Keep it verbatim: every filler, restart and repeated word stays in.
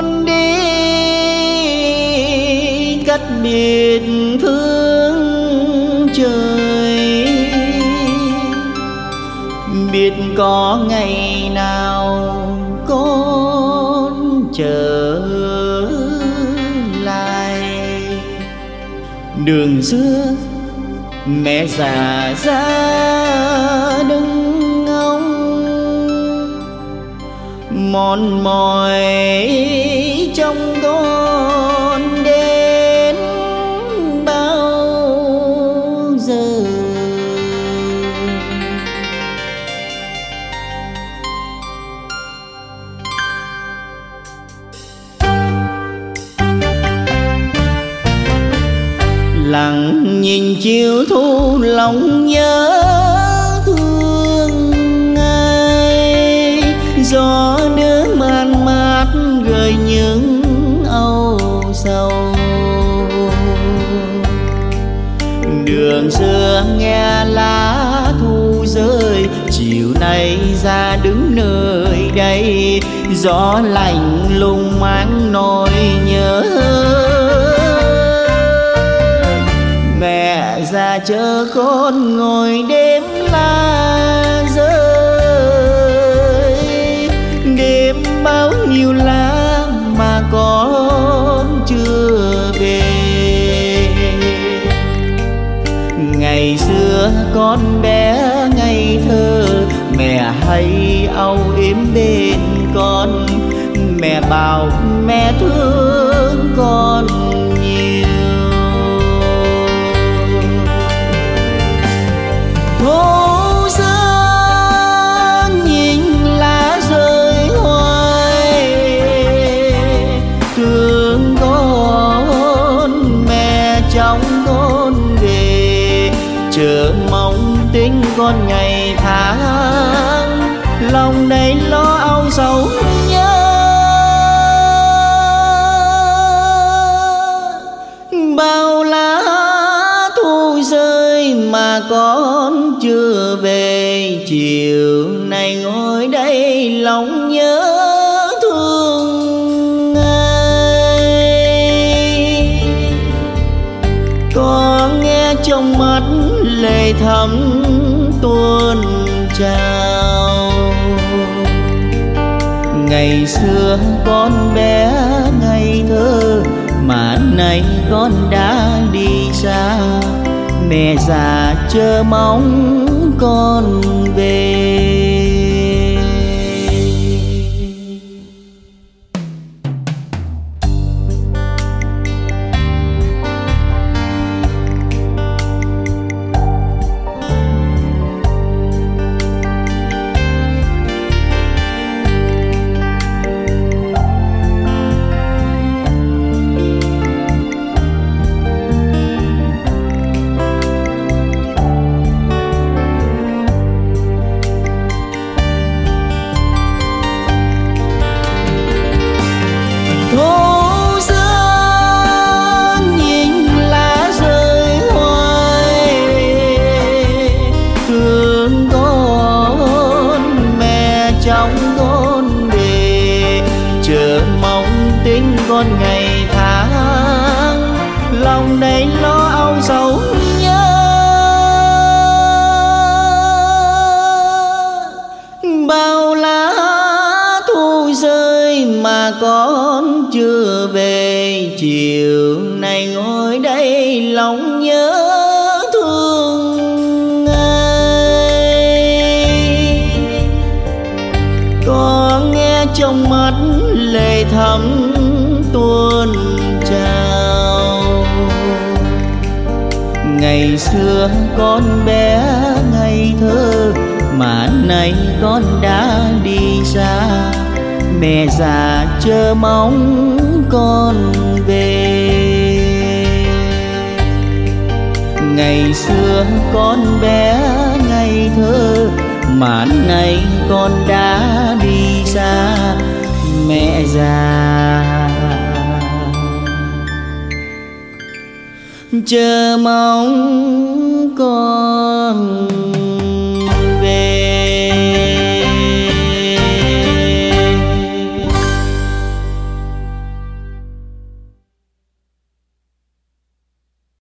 con đi cách biệt phương trời, biết có ngày nào con trở lại. Đường xưa mẹ già ra đứng ngóng, mòn mỏi trong con đến bao giờ. Lặng nhìn chiều thu lòng nhớ thương ai, gió đưa man mát gợi những âu sầu. Đường xưa nghe lá thu rơi, chiều nay ra đứng nơi đây, gió lạnh lùng mang nỗi nhớ. Mẹ già chờ con ngồi đêm lá rơi, đêm bao nhiêu lá mà con chưa về. Ngày xưa con bé ngây thơ, mẹ hay âu yếm bên con, mẹ bảo mẹ thương con nhiều. Phố xưa nhìn lá rơi hoài, thương con mẹ trong con về, chờ mong tính con ngày tháng, lòng đầy lo âu sầu nhớ. Bao lá thu rơi mà con chưa về, chiều nay ngồi đây lòng nhớ thương ai. Có nghe trong mắt lệ thấm tuôn trào, ngày xưa con bé ngây thơ mà nay con đã đi xa. Mẹ già chờ mong con về. Con ngày tháng lòng đầy lo âu sầu nhớ. Bao lá thu rơi mà con chưa về, chiều nay ngồi đây lòng nhớ thương ai. Có nghe trong mắt lệ thấm tuôn trào, ngày xưa con bé ngây thơ mà nay con đã đi xa. Mẹ già chờ mong con về. Ngày xưa con bé ngây thơ mà nay con đã đi xa. Mẹ già chờ mong con